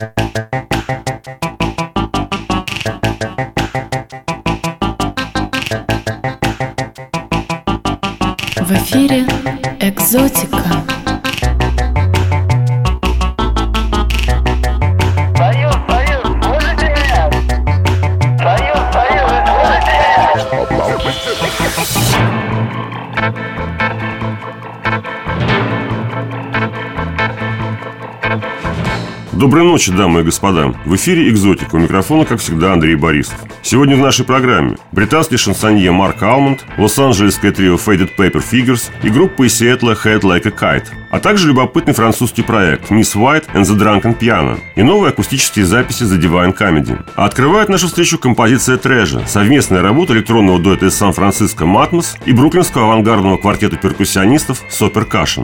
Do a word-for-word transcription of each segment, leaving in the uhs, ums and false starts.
В эфире «Экзотика». Союз, Союз, слышите меня? Союз, Союз, слышите меня? Доброй ночи, дамы и господа. В эфире «Экзотика». У микрофона, как всегда, Андрей Борисов. Сегодня в нашей программе британский шансонье Марк Алмонд, лос-анджелесское трио Faded Paper Figures и группа из Сиэтла Head Like a Kite, а также любопытный французский проект Miss White and the Drunken Piano и новые акустические записи The Divine Comedy. А открывает нашу встречу композиция Treasure, совместная работа электронного дуэта из Сан-Франциско Matmos и бруклинского авангардного квартета перкуссионистов Sopercussion.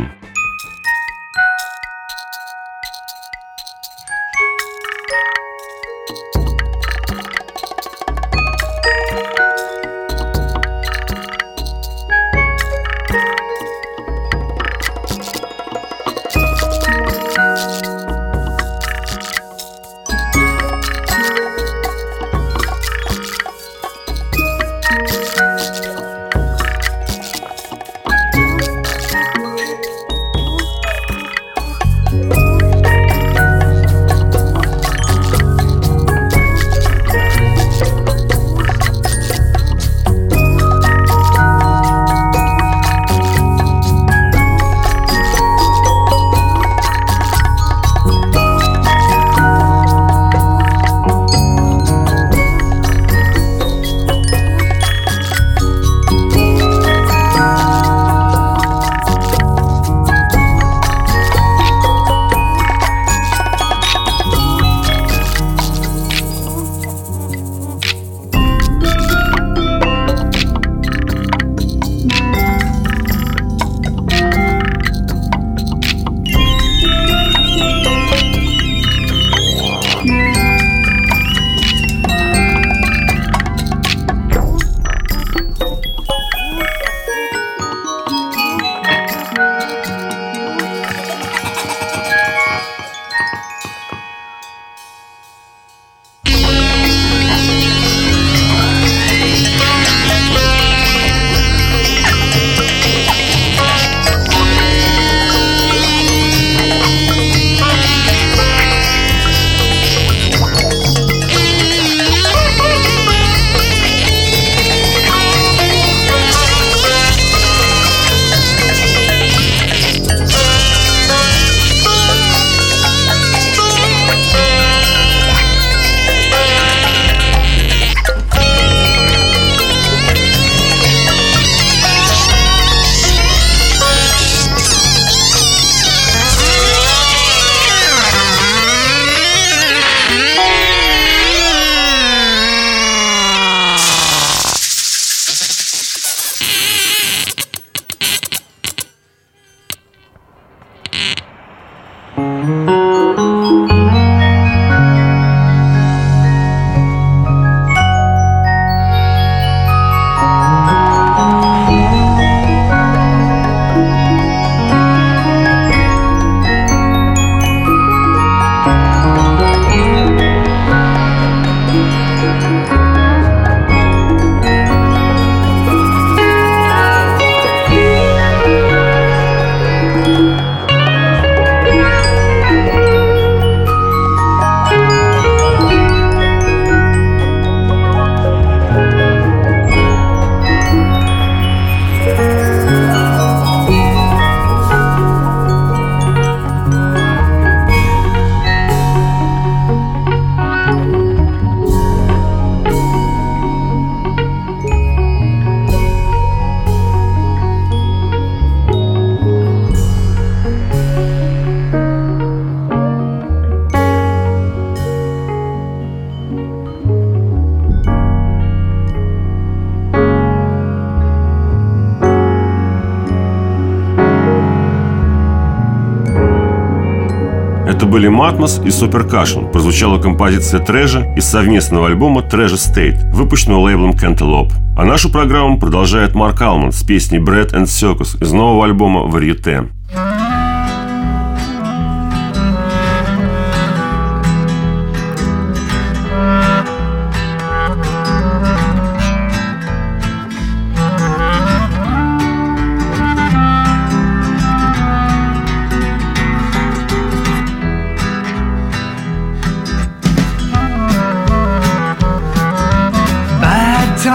Это были Matmos и Sopercussion. Прозвучала композиция Treasure из совместного альбома Treasure State, выпущенного лейблом Cantaloupe. А нашу программу продолжает Марк Алмонд с песней Bread and Circus из нового альбома Varieté.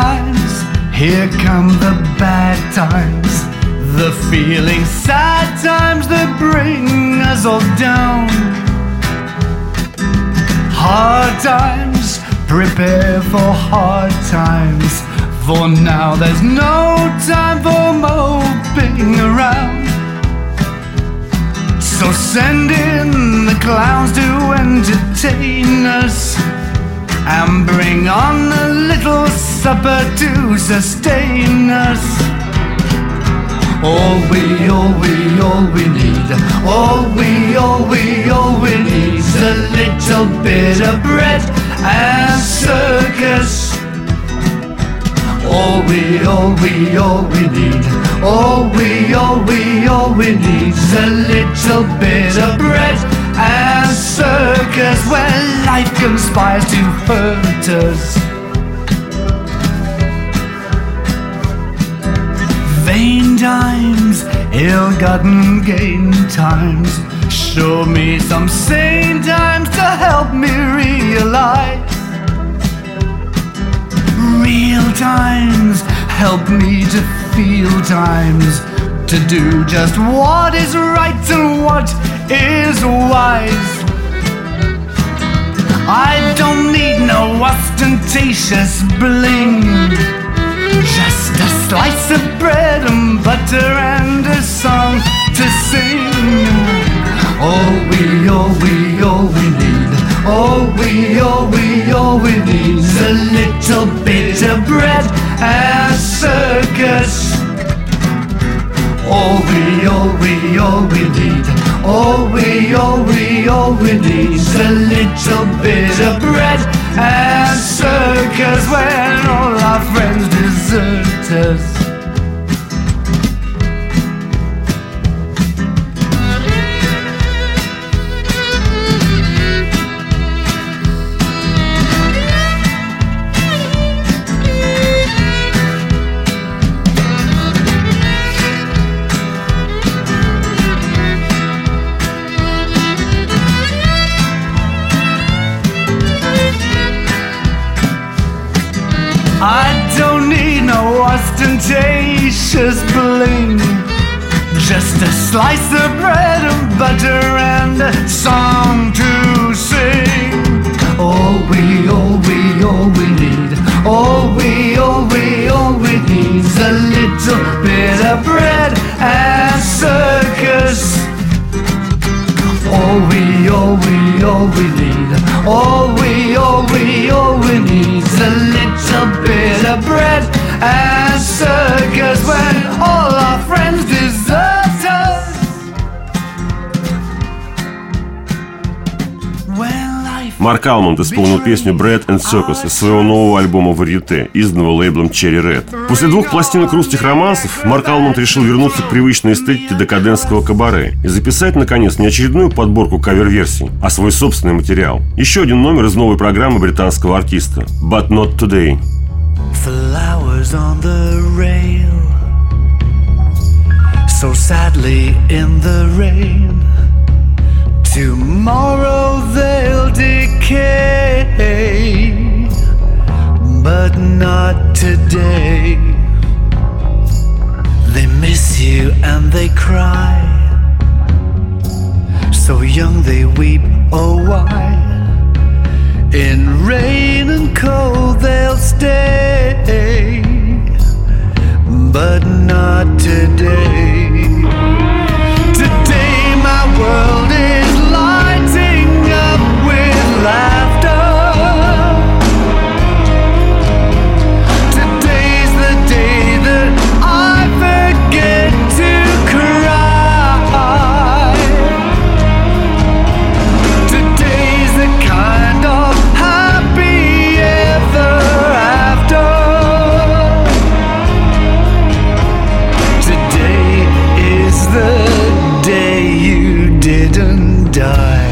times, here come the bad times, the feeling sad times that bring us all down. Hard times, prepare for hard times, for now there's no time for moping around. So send in the clowns to entertain us, and bring on a little supper to sustain us. All we, all we, all we need, all we, all we, all we need is a little bit of bread and circus. All we, all we, all we need, all we, all we, all we need is a little bit of bread and circus, where life conspires to hurt us. Vain times, ill-gotten gain times, show me some sane times to help me realize. Real times, help me to feel times, to do just what is right and what is wise. I don't need no ostentatious bling, just a slice of bread and butter and a song to sing. All we, all we, all we need, all we, all we, all we need is a little bit of bread and circus. All we, all we, all we need, all we, all we, all we need is a little bit of bread and circus, when all our friends desert us. I don't need no ostentatious bling, just a slice of bread and butter and a song to sing. All we, all we, all we need, all we, all we, all we need is a little bit of bread and circus. All we, all we, all we need, all we, all we, all we need is a little bit of bread and circus, when all our friends desert us. When life... Марк Алмонд исполнил песню «Bread and Circus» из своего нового альбома «Варьете», изданного лейблом Cherry Red. После двух пластинок русских романсов Марк Алмонд решил вернуться к привычной эстетике декадентского кабаре и записать, наконец, не очередную подборку кавер-версий, а свой собственный материал. Еще один номер из новой программы британского артиста «But Not Today». Flowers on the rail, so sadly in the rain. Tomorrow they'll decay, but not today. They miss you and they cry, so young they weep, oh why? In rain and cold they'll stay, but not today. Today my world is lighting up with laughter. Today's the day that I forget to cry. Today's the kind of happy ever after. Today is the day you didn't die.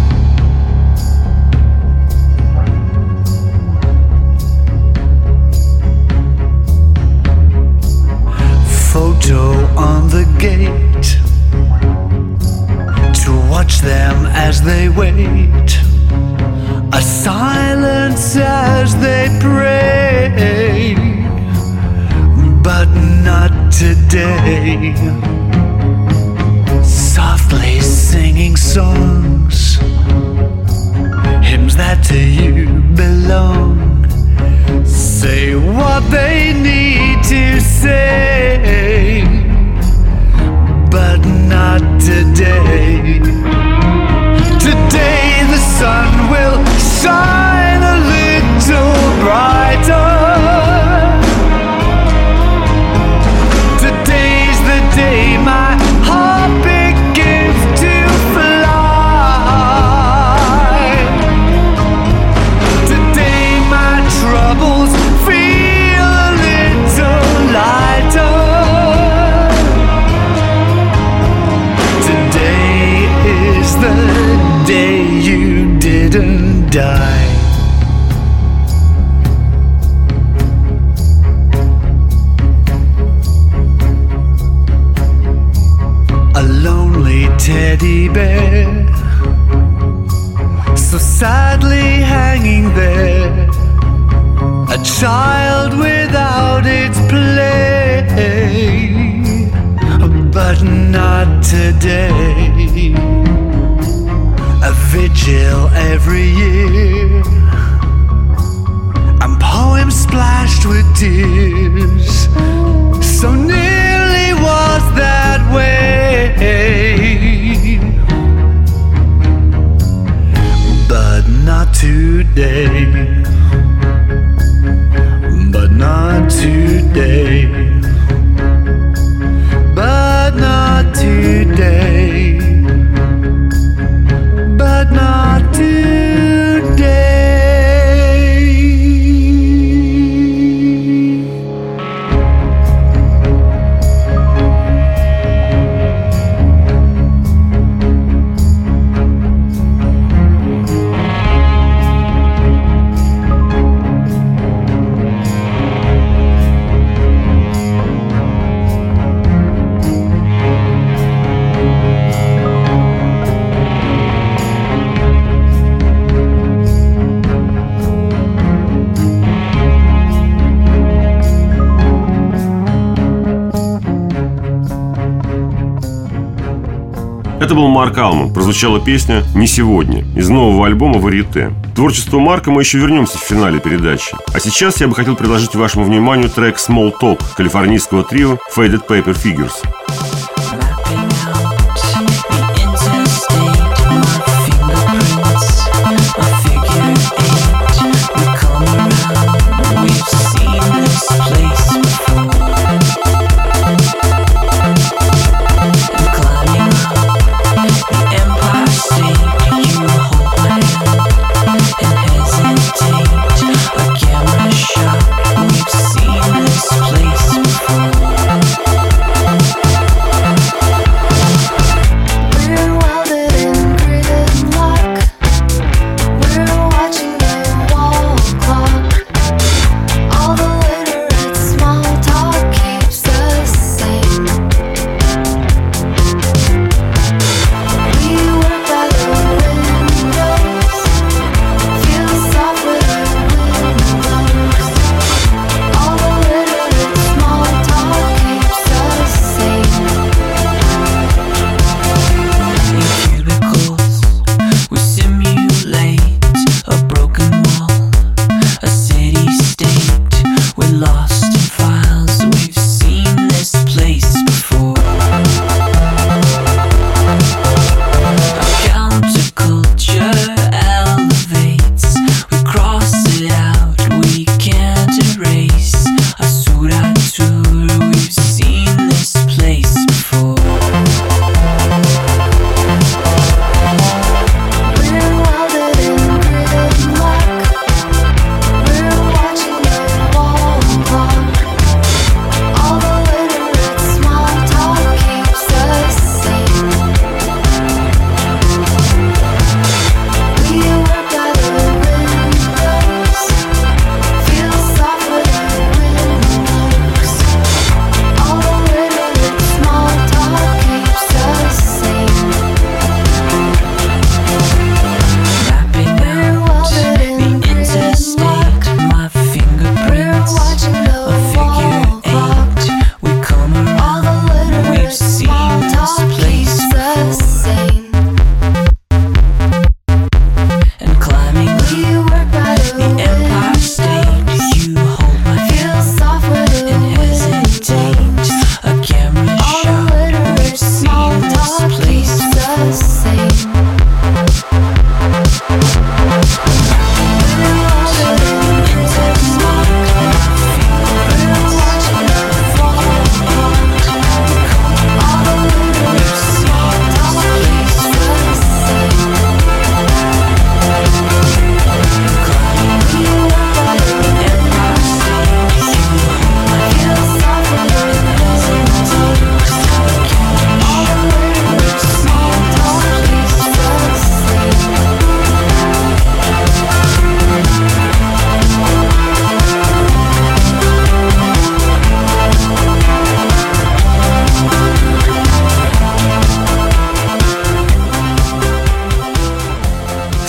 Photo on the gate to watch them as they wait. A silence as they pray. today, softly singing songs, hymns that to you belong. Say what they need to say, but not today. Today the sun will shine a little brighter. Today's the day my heart begins to fly. Today my troubles feel a little lighter. Today is the day you didn't die. A lonely teddy bear, so sadly hanging there, a child without its play, but not today. A vigil every year, and poems splashed with tears. So nearly was that way, but not today. But not today. But not today. But not today. Это был Марк Алмонд. Прозвучала песня «Не сегодня» из нового альбома «Варьете». К творчеству Марка мы еще вернемся в финале передачи. А сейчас я бы хотел предложить вашему вниманию трек «Small Talk» калифорнийского трио Faded Paper Figures. We've seen this place before.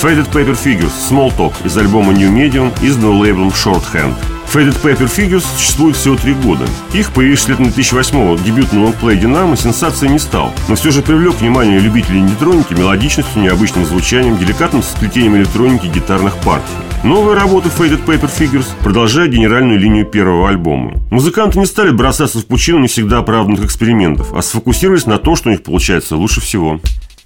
Faded Paper Figures Small Talk из альбома New Medium, изданного лейблом Shorthand. Faded Paper Figures существует всего три года. Их, появившись летом две тысячи восьмого, дебютный лонгплей «Динамо» сенсацией не стал, но все же привлек внимание любителей нейтроники мелодичностью, необычным звучанием, деликатным сплетением электроники и гитарных партий. Новые работы Faded Paper Figures продолжают генеральную линию первого альбома. Музыканты не стали бросаться в пучину не всегда оправданных экспериментов, а сфокусировались на том, что у них получается лучше всего.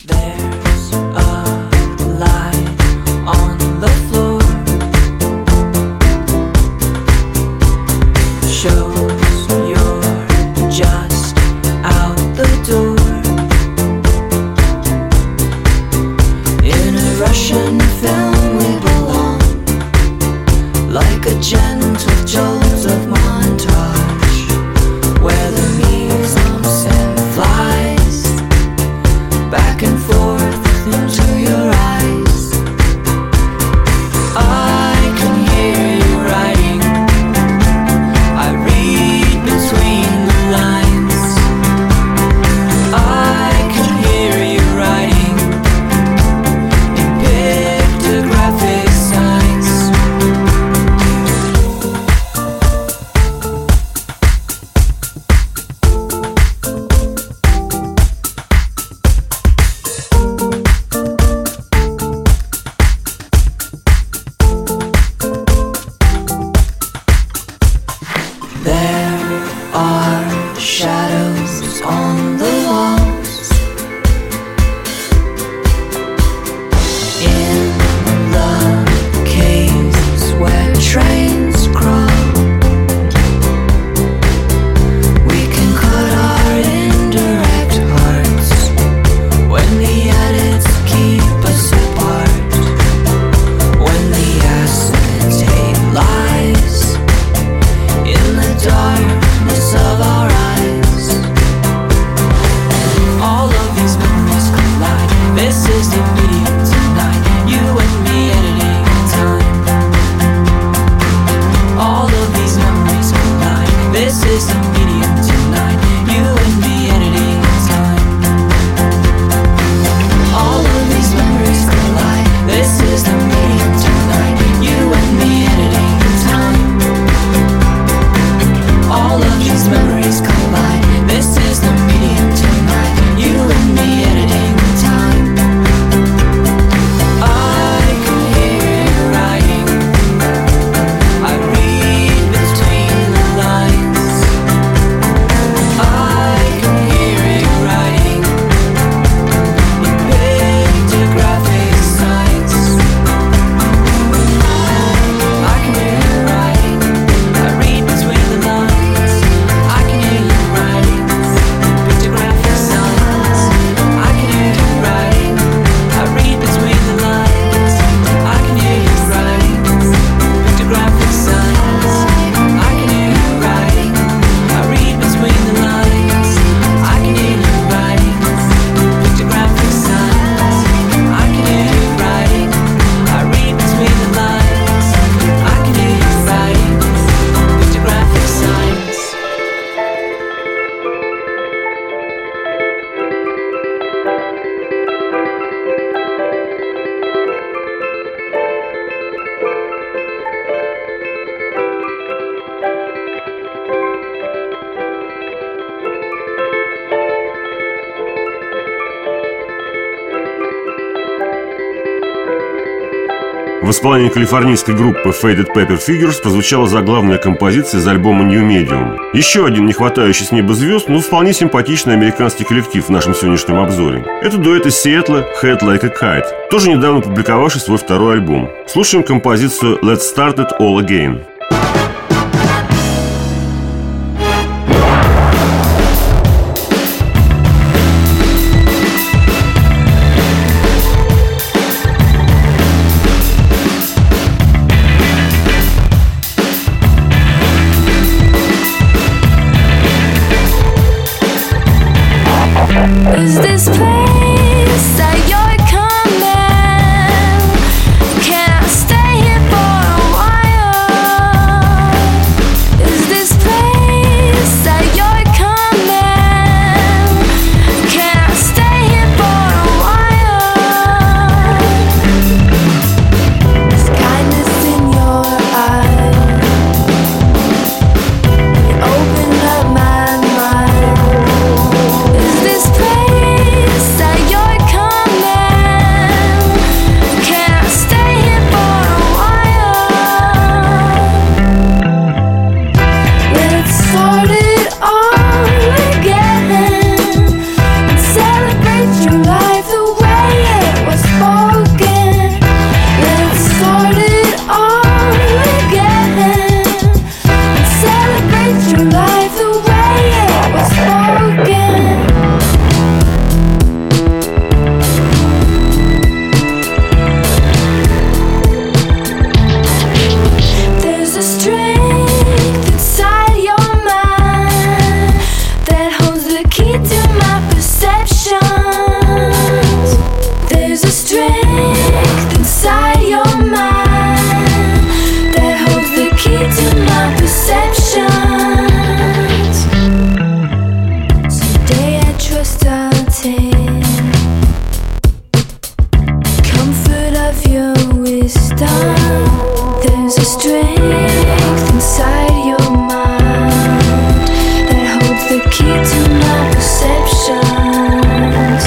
В исполнении калифорнийской группы Faded Paper Figures прозвучала заглавная композиция из альбома New Medium. Еще один не хватающий с неба звезд, но вполне симпатичный американский коллектив в нашем сегодняшнем обзоре. Это дуэт из Сиэтла Head Like a Kite, тоже недавно публиковавший свой второй альбом. Слушаем композицию Let's Start It All Again. Is this place that you're coming? Can I stay here for a while? There's a strength inside your mind that holds the key to my perceptions.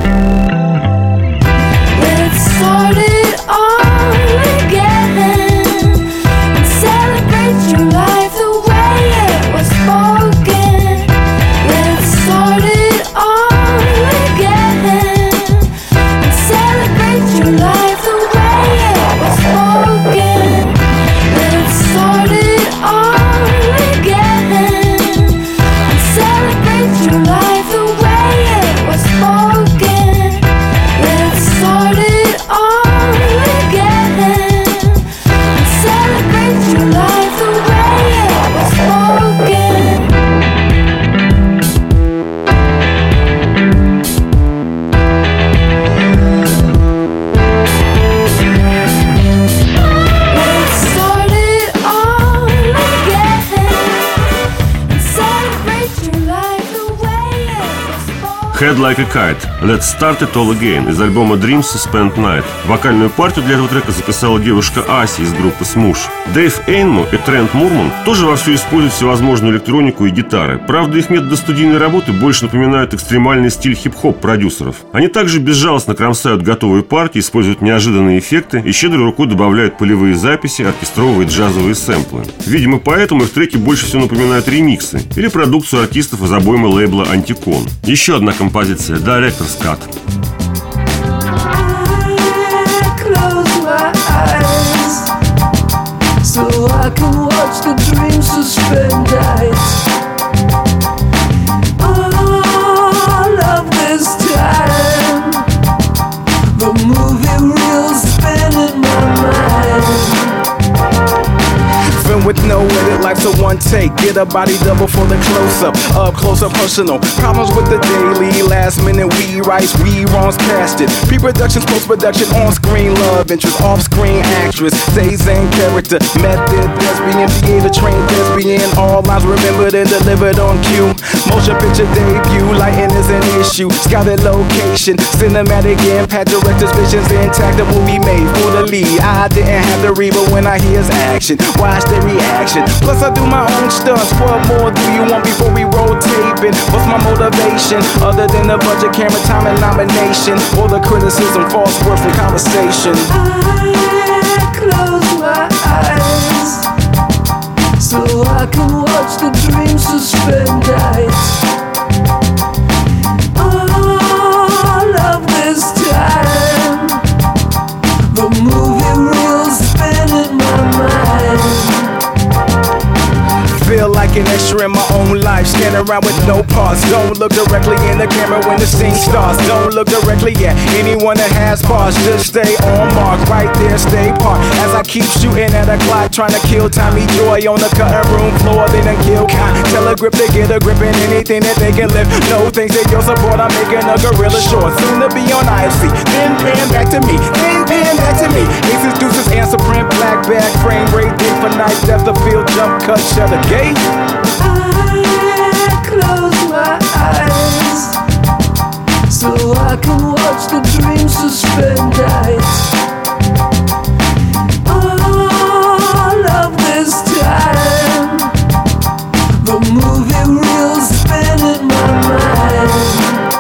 Let's start it all again and celebrate your life the way it was spoken. Let's start it all again and celebrate your life the way it was spoken. Let's start it all again and celebrate your life the way it was spoken. Let's start it all again and celebrate your life the way it was spoken. Let's start it all again and celebrate your life the way it was spoken. Head Like a Kite, Let's Start It All Again из альбома Dreams Spent Night. Вокальную партию для этого трека записала девушка Аси из группы Smoosh. Дэйв Эйнмо и Трент Мурман тоже вовсю используют всевозможную электронику и гитары. Правда, их методы студийной работы больше напоминают экстремальный стиль хип-хоп продюсеров. Они также безжалостно кромсают готовые партии, используют неожиданные эффекты и щедрой рукой добавляют полевые записи, оркестровые джазовые сэмплы. Видимо, поэтому их треки больше всего напоминают ремиксы или продукцию артистов из обоймы лейбла Антикон. Еще одна композиция Director's Cut. Close my eyes so I can watch the dreams suspend nights. All of this time, the movie reels spin in my mind. Film with no edit, life's a one take. Get a body double for the close up, up close up personal. Problems with the daily, last minute we writes, reruns casted. Pre-productions, post-production, on screen love interest, off screen actress, stays in character, method lesbian, theater trained lesbian. All lines remembered and delivered on cue. Motion picture debut, lighting is an issue. Scouted location, cinematic impact, director's visions intact. The movie made for the lead. I didn't have to read, but when I hear his action, watch the reaction. Plus I do my own stunts. What more do you want before we roll taping? What's my motivation other than the budget, camera time, and nomination, or the criticism, false words from conversation? I close my eyes so I can watch the dreams suspend nights. All of this time, the movie reels spin in my mind. Feel like an extra in my own life, standing around with no pause. Don't look directly in the camera when the scene starts. Don't look directly at anyone that has bars. Just stay on mark, right there, stay parked. As I keep shooting at a clock, trying to kill Tommy Joy on the cutting room floor. They done kill count. Tell a grip to get a grip in anything that they can lift. No thanks to your support, I'm making a gorilla short. Soon to be on I F C, then pan back to me, then pan back to me. Aces, deuces, answer print, black bag, frame rate, dick for night, depth of field, jump cut, shut the gate. I close my eyes so I can watch the dreams suspend nights. All of this time, the movie reels spin in my mind.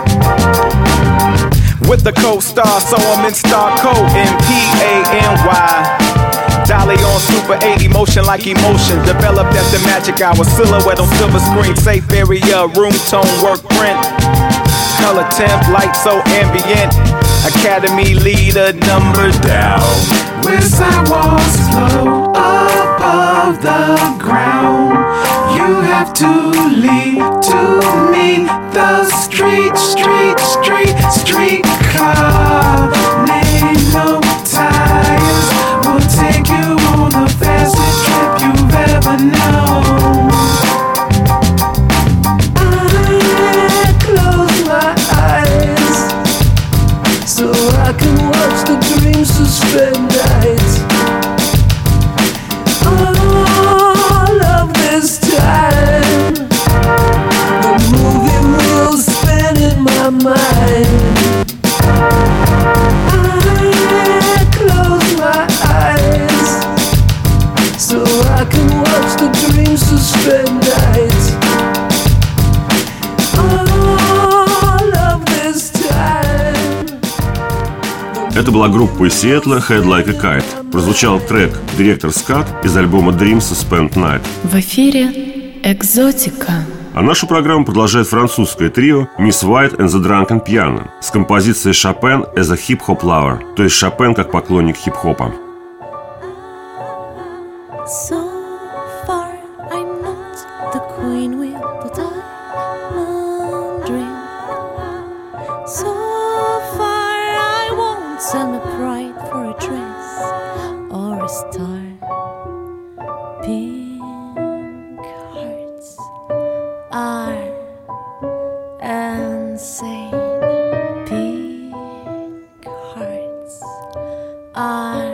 With the co-star, so I'm in star code, M P A N Y. Dolly on Super eight, emotion like emotion. Developed at the magic hour, silhouette on silver screen. Safe area, room tone, work print. Color temp, light so ambient. Academy leader, number down. Where sidewalks flow above the ground. You have to lead to me. The street, street, street, street car. Name no tires. We'll take you on the fastest trip you've ever known. I close my eyes so I can watch the dreams suspend nights. Это была группа из Сиэтла Head Like a Kite. Прозвучал трек Director's Cut из альбома Dreams Spent Night. В эфире «Экзотика». А нашу программу продолжает французское трио Miss White and the Drunken Piano с композицией Chopin as a Hip-Hop Lover, то есть Шопен как поклонник хип-хопа. So far, I'm not the queen with the diamond ring. So far, I won't sell my pride for a dress or a star. Pink hearts are insane. Pink hearts are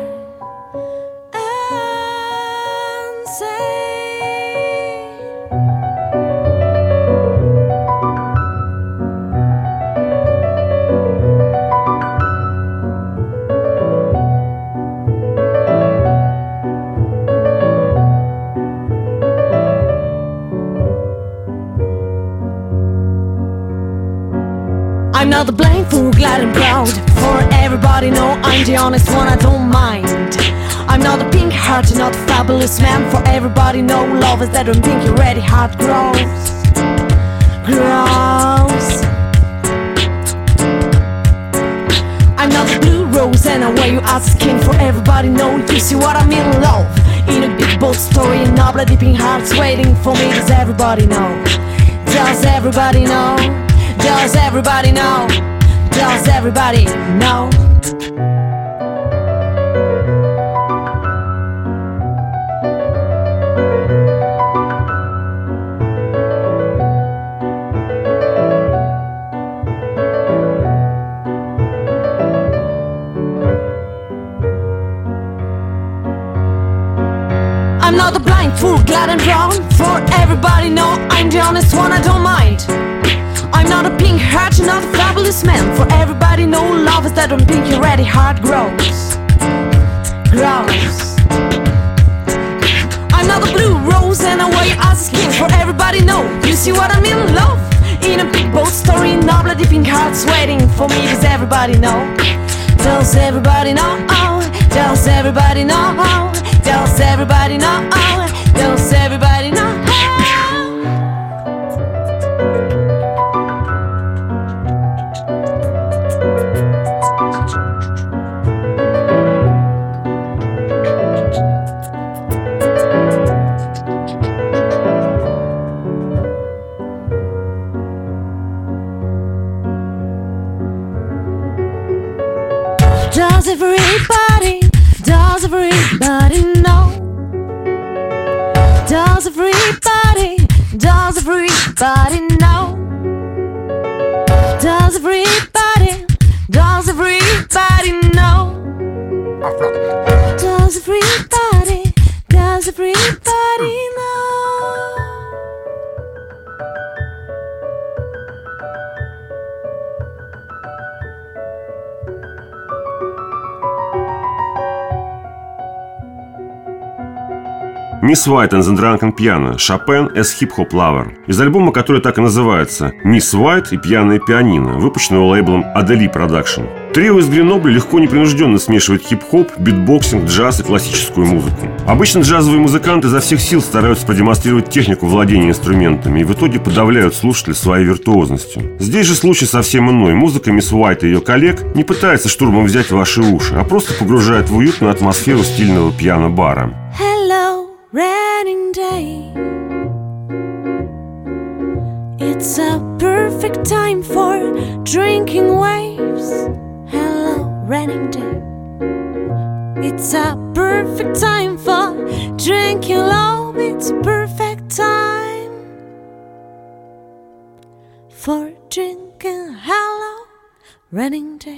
I'm not the blind fool, glad and proud. For everybody know I'm the honest one, I don't mind. I'm not a pink heart, not a fabulous man. For everybody know love is that when pink you're ready, heart grows. Grows. I'm not a blue rose and I wear you as skin. For everybody know you see what I mean, love. In a big bold story and all bloody pink hearts waiting for me. Does everybody know? Does everybody know? Does everybody know? Does everybody know? I'm not a blind fool, glad and brown. For everybody know I'm the honest one, I don't mind. I'm not a pink heart, you're not a fabulous man. For everybody know love is that when pink you're ready, heart grows. Grows. I'm not a blue rose and I wear you as a skin. For everybody know, you see what I mean, love. In a big bold story, no bloody pink hearts waiting for me. Does everybody know? Does everybody know? Does everybody know? Does everybody know? Does everybody know? Does everybody, does everybody know? Does everybody, does everybody know? Does everybody, does everybody know? Does everybody, does everybody know? Miss White and the Drunken Piano, Chopin as Hip-Hop Lover. Из альбома, который так и называется Miss White и пьяное пианино, выпущенного лейблом Adelie Production. Трио из Гренобля легко непринужденно смешивает хип-хоп, битбоксинг, джаз и классическую музыку. Обычно джазовые музыканты изо всех сил стараются продемонстрировать технику владения инструментами и в итоге подавляют слушателя своей виртуозностью. Здесь же случай совсем иной. Музыка Miss White и ее коллег не пытается штурмом взять ваши уши, а просто погружает в уютную атмосферу стильного пиано-бара. Hello, raining day. It's a perfect time for drinking waves. Hello, raining day. It's a perfect time for drinking love. It's a perfect time for drinking. Hello, raining day.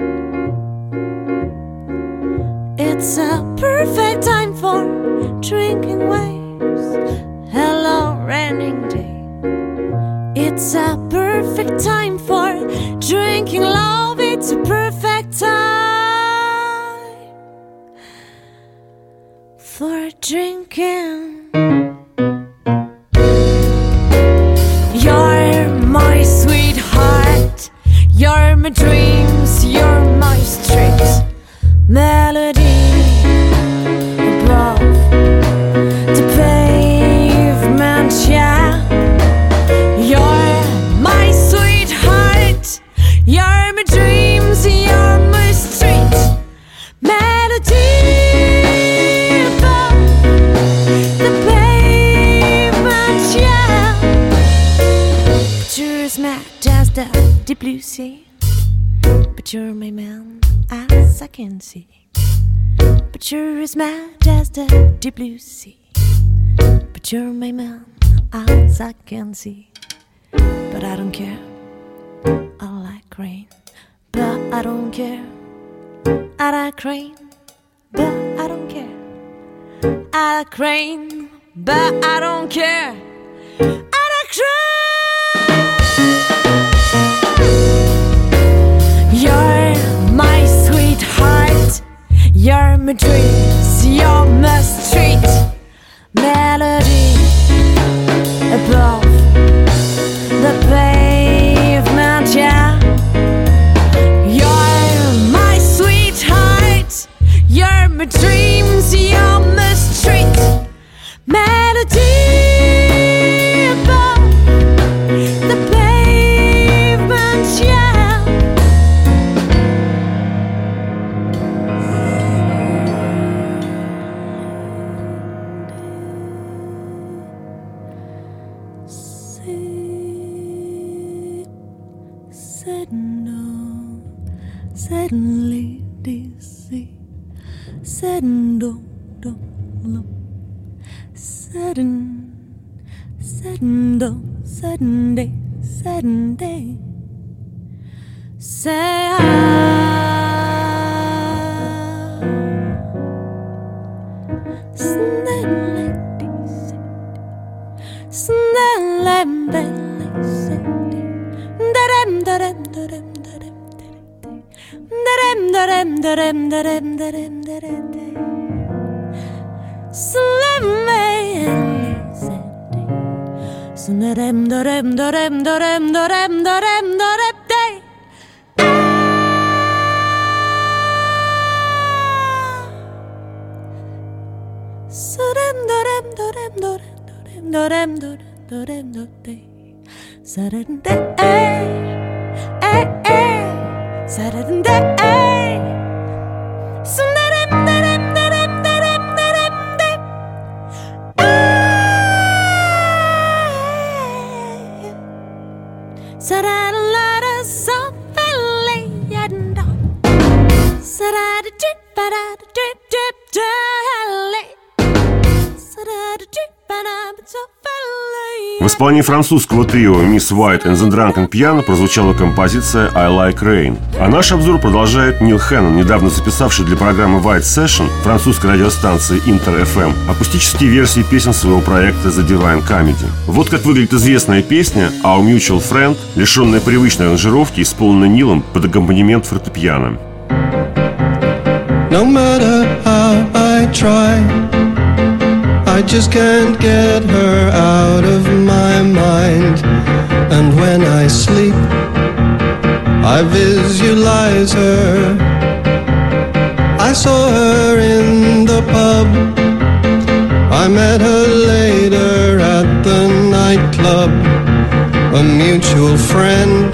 It's a perfect time for drinking waves. Hello, raining day. It's a perfect time for drinking love. It's a perfect time for drinking. You're my sweetheart. You're my dreams. You're my street. deep blue sea. But you're my man, as I can see. But you're as mad as the deep blue sea. But you're my man, as I can see. But I don't care, I like rain. But I don't care, I like rain. But I don't care, I like rain. But I don't care, I like rain. You're my sweetheart, you're my dreams, you're my street melody above the pavement, yeah. You're my sweetheart, you're my dreams, you're my street melody above the pavement, yeah. Suddenly dizzy, sudden do do lo, sudden, sudden do, sudden day, sudden day. Say ah, suddenly dizzy, suddenly dizzy, da dum da dum da dum. Da-dum, da-dum, da-dum, da-dum, da-dum, da-dum, da-dum. Slowly and easily. So da-dum, da-dum, da-dum, da-dum, da-dum, da-dum, da-dum, day. So dum, da-dum, da-dum, da-dum, da-dum, da-dum, da-dum, da-dum, day. So dum, day, eh, eh. Saturday day. Saturday В исполнении французского трио Miss White and the Drunken Piano прозвучала композиция I Like Rain. А наш обзор продолжает Нил Хэннон, недавно записавший для программы White Session французской радиостанции Inter эф эм акустические версии песен своего проекта The Divine Comedy. Вот как выглядит известная песня Our Mutual Friend, лишенная привычной аранжировки, исполненная Нилом под аккомпанемент фортепиано. No matter how I try, I just can't get her out of my mind. And when I sleep, I visualize her. I saw her in the pub, I met her later at the nightclub. A mutual friend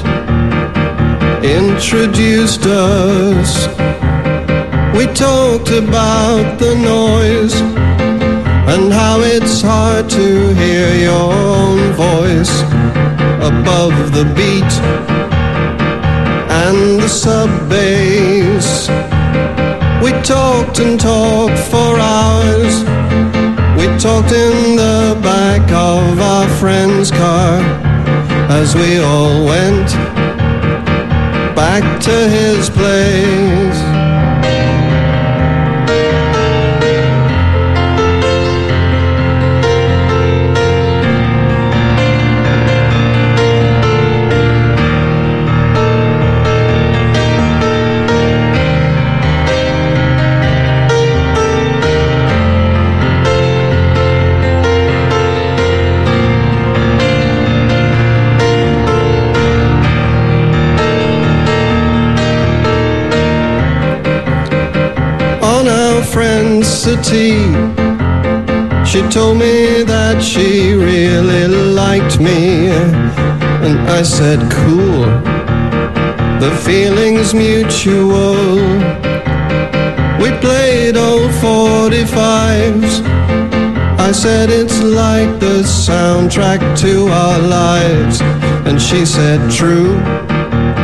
introduced us. We talked about the noise and how it's hard to hear your own voice above the beat and the sub-bass. We talked and talked for hours. We talked in the back of our friend's car as we all went back to his place. She told me that she really liked me, and I said, cool, the feeling's mutual. We played old forty-fives. I said it's like the soundtrack to our lives, and she said, true,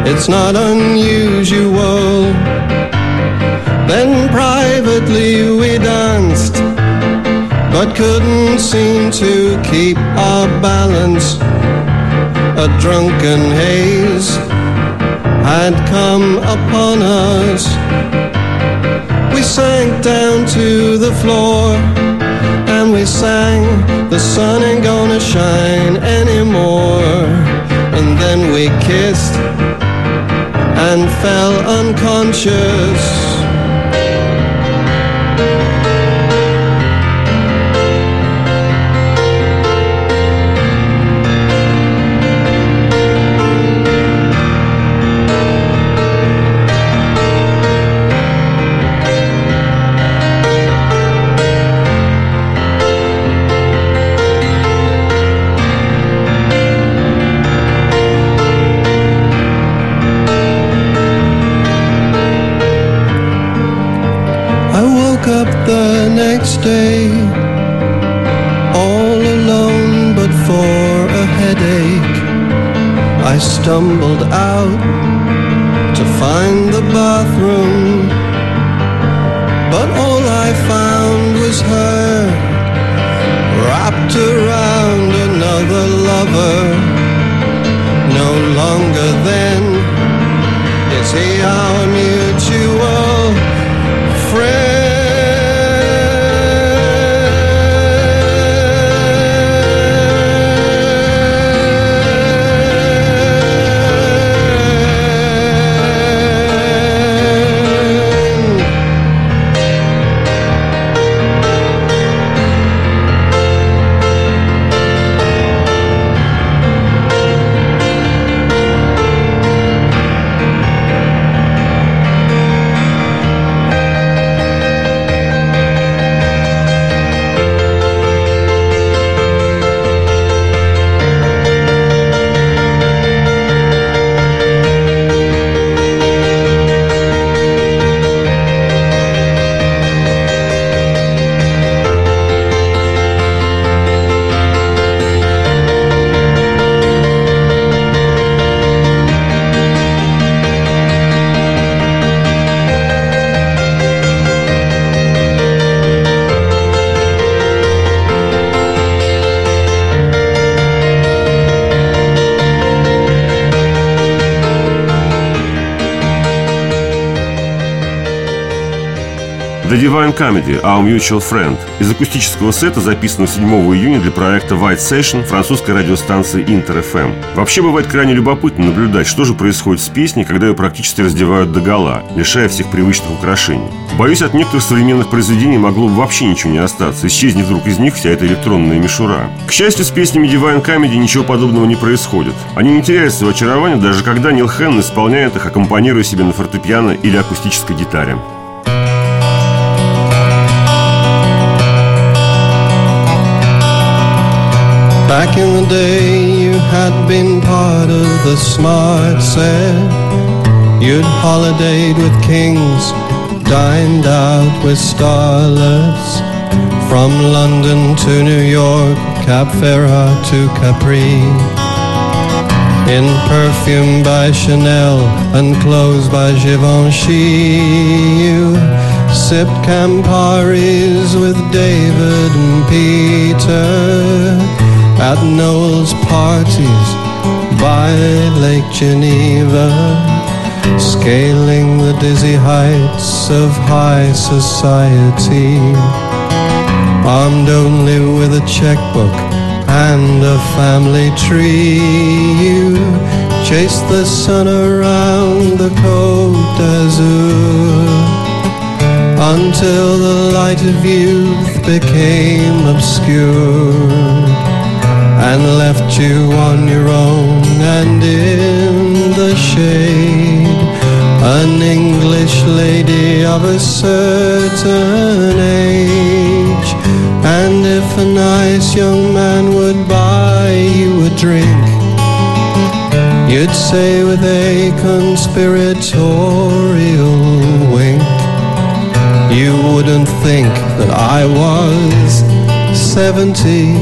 it's not unusual. Then privately we danced, but couldn't seem to keep our balance. A drunken haze had come upon us. We sank down to the floor and we sang, the sun ain't gonna shine anymore. And then we kissed and fell unconscious. The next day, all alone but for a headache, I stumbled out to find the bathroom, but all I found was her wrapped around another lover. No longer then is he our mutual friend. The Divine Comedy Our Mutual Friend из акустического сета, записанного седьмого июня для проекта White Session французской радиостанции Inter эф эм. Вообще бывает крайне любопытно наблюдать, что же происходит с песней, когда ее практически раздевают догола, лишая всех привычных украшений. Боюсь, от некоторых современных произведений могло бы вообще ничего не остаться, исчезнет вдруг из них вся эта электронная мишура. К счастью, с песнями Divine Comedy ничего подобного не происходит. Они не теряют своего очарования, даже когда Нил Хэнн исполняет их, аккомпанируя себе на фортепиано или акустической гитаре. Back in the day you had been part of the smart set. You'd holidayed with kings, dined out with starlets. From London to New York, Cap Ferrat to Capri. In perfume by Chanel and clothes by Givenchy. You sipped Camparis with David and Peter at Noel's parties by Lake Geneva, scaling the dizzy heights of high society, armed only with a checkbook and a family tree. You chased the sun around the Côte d'Azur until the light of youth became obscured and left you on your own and in the shade, an English lady of a certain age. And if a nice young man would buy you a drink, you'd say with a conspiratorial wink, you wouldn't think that I was seventy.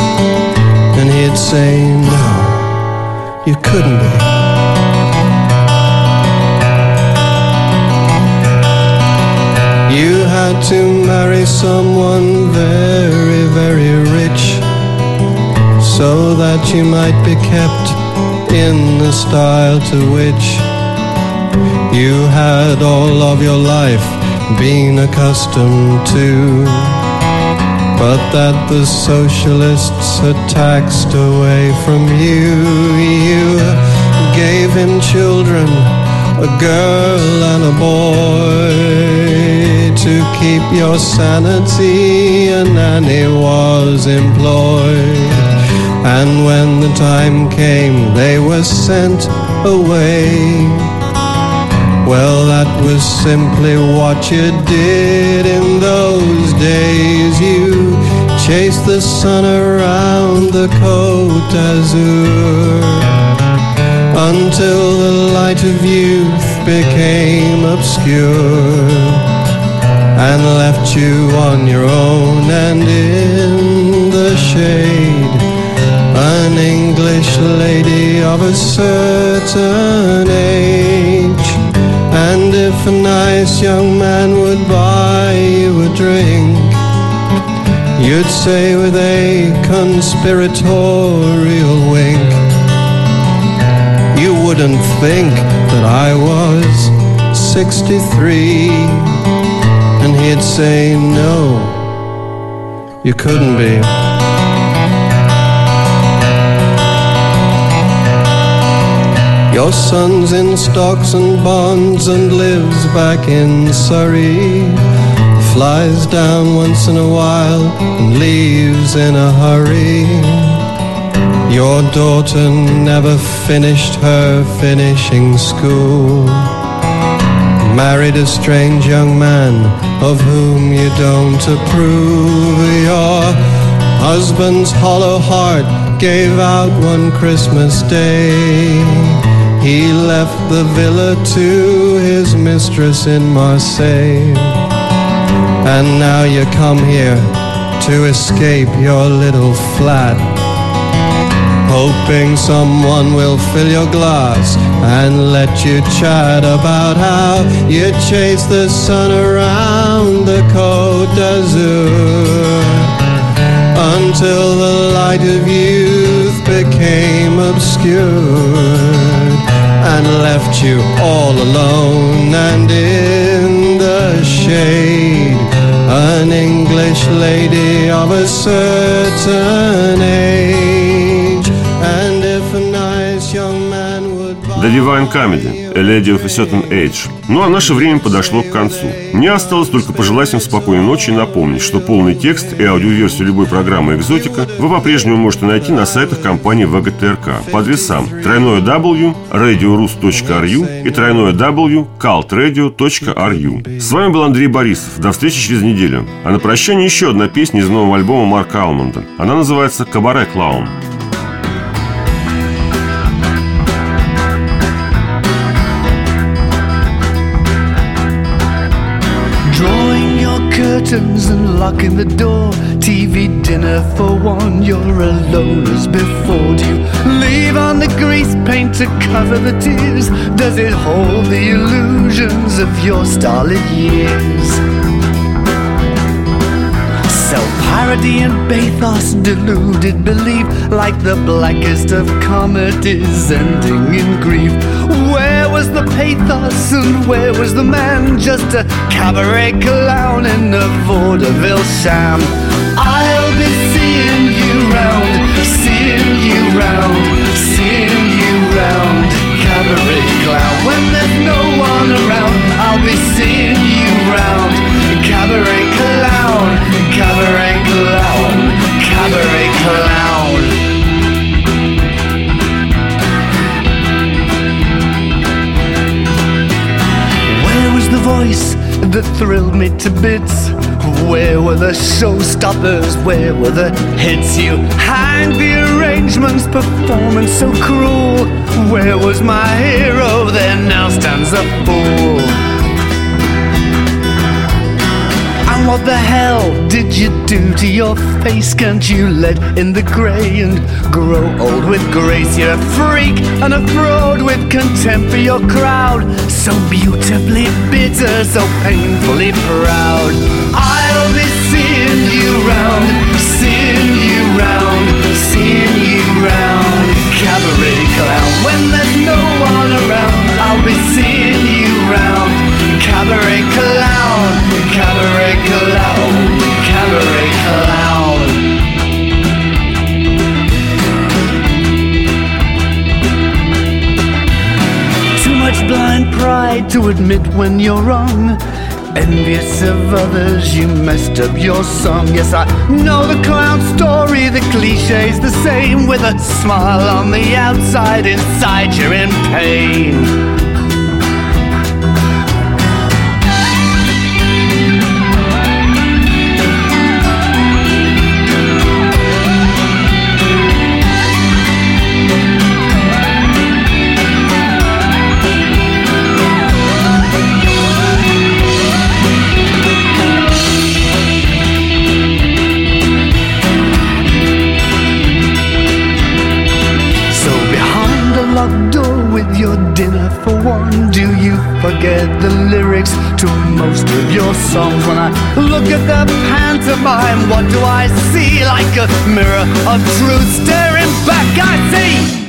And he'd say, no, you couldn't be. had to marry someone very, very rich, so that you might be kept in the style to which you had all of your life been accustomed to, but that the socialists had taxed away from you. You gave him children, a girl and a boy, to keep your sanity, a nanny was employed. And when the time came, they were sent away. Well, that was simply what you did in those days. You chased the sun around the Côte d'Azur, until the light of youth became obscure and left you on your own and in the shade, an English lady of a certain age. And if a nice young man would buy you a drink, you'd say with a conspiratorial wink, you wouldn't think that I was sixty-three. And he'd say, no, you couldn't be. Your son's in stocks and bonds and lives back in Surrey, flies down once in a while and leaves in a hurry. Your daughter never finished her finishing school, married a strange young man of whom you don't approve. Your husband's hollow heart gave out one Christmas Day. He left the villa to his mistress in Marseille. And now you come here to escape your little flat, hoping someone will fill your glass and let you chat about how you chased the sun around the Côte d'Azur, until the light of youth became obscured and left you all alone and in the shade, an English lady of a certain age. And if a nice young man would buy The Divine Comedy, A Lady of a Certain Age. Ну а наше время подошло к концу. Мне осталось только пожелать вам спокойной ночи и напомнить, что полный текст и аудиоверсию любой программы «Экзотика» вы по-прежнему можете найти на сайтах компании вэ гэ тэ эр ка по адресам тройное дабл ю точка радиорус точка ар ю и тройное дабл ю точка калт-радио точка ар ю. С вами был Андрей Борисов. До встречи через неделю. А на прощание еще одна песня из нового альбома Марка Алмонда. Она называется «Кабаре Клоун». And locking the door, T V dinner for one. You're alone as before. Do you leave on the grease paint to cover the tears? Does it hold the illusions of your starlit years? Self-parody and bathos, deluded belief, like the blackest of comedies ending in grief. Where was the pathos and where was the man? Just a cabaret clown in a vaudeville sham. I'll be seeing you round, seeing you round, seeing you round, cabaret clown. When there's no one around, I'll be seeing you round, cabaret clown, cabaret clown, cabaret clown. Voice that thrilled me to bits. Where were the showstoppers? Where were the hits? You hanged the arrangements, performance so cruel. Where was my hero? There now stands a fool. I'm And what the hell did you do to your face? Can't you let in the grey and grow old with grace? You're a freak and a fraud with contempt for your crowd. So beautifully bitter, so painfully proud. I'll be seeing you round, seeing you round, seeing you round. Cabaret clown, when there's no one around, I'll be seeing you round. Cabaret clown, cabaret clown, cabaret clown. Too much blind pride to admit when you're wrong. Envious of others, you messed up your song. Yes, I know the clown story, the cliché's the same. With a smile on the outside, inside you're in pain. Your dinner for one. Do you forget the lyrics to most of your songs? When I look at the pantomime, what do I see? Like a mirror of truth staring back, I see